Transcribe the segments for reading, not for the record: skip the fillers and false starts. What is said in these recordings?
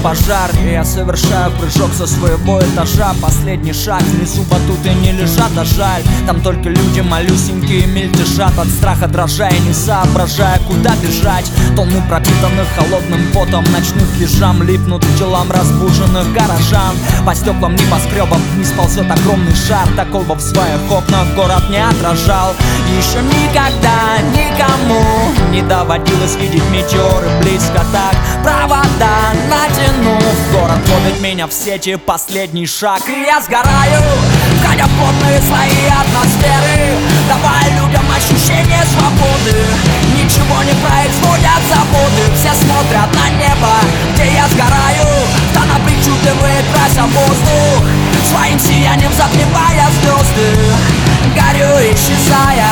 пожар, и я совершаю прыжок со своего этажа. Последний шаг, внизу батуты не лежат, а жаль. Там только люди малюсенькие мельтешат, от страха дрожа и не соображая, куда бежать. Тонны пропитанных холодным потом ночных пижам липнут к телам разбуженных горожан. По стеклам небоскребов вниз ползет огромный шар. Такого в своих окнах город не отражал. Еще никогда никому не доводилось видеть метеоры близко так. Провода натянув, город ловит меня в сети, последний шаг, и я сгораю, входя в плотные слои атмосферы, давая людям ощущение свободы. Ничего не производят заводы, все смотрят на небо, где я сгораю. Тона причудливые крася воздух, своим сиянием затмевая звезды. Горю, исчезая.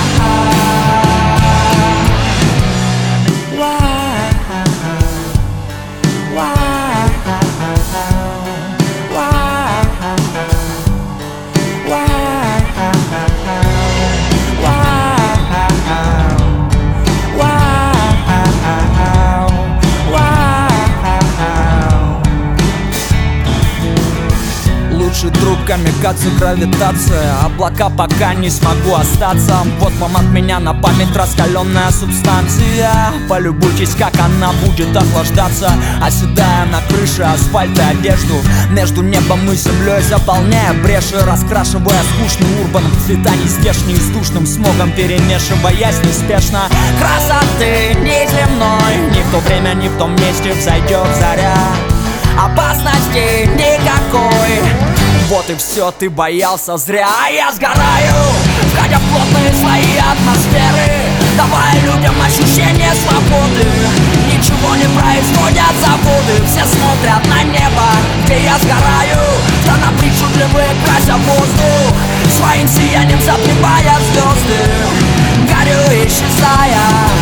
Лучший друг камикадзе, гравитация. Облака пока не смогу остаться. Вот вам от меня на память раскаленная субстанция. Полюбуйтесь, как она будет охлаждаться, оседая на крыше асфальт и одежду. Между небом и землей заполняя бреши, раскрашивая скучный урбан в цвета нездешние, с душным смогом перемешиваясь неспешно. Красоты неземной, ни в то время, ни в том месте взойдет заря. Опасности никакой, вот и все, ты боялся зря. А я сгораю, входя в плотные слои атмосферы, давая людям ощущение свободы. Ничего не производят заводы, все смотрят на небо, где я сгораю. Тона причудливые крася воздух, своим сиянием затмевая звезды. Горю, исчезая.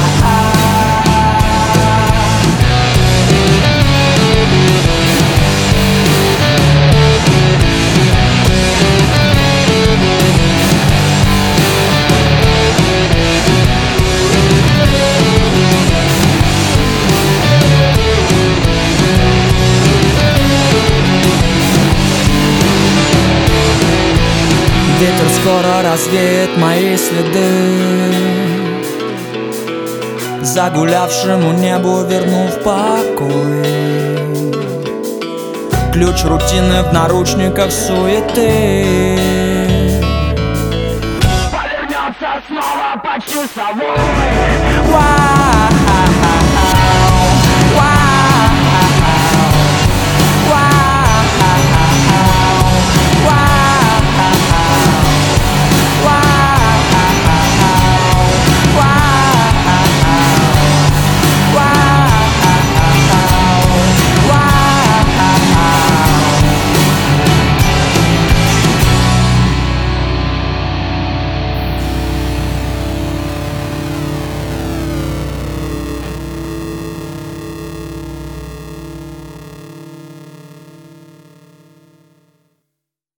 Ветер скоро развеет мои следы, загулявшему небу вернув покой. Ключ рутины в наручниках суеты повернется снова почти совой.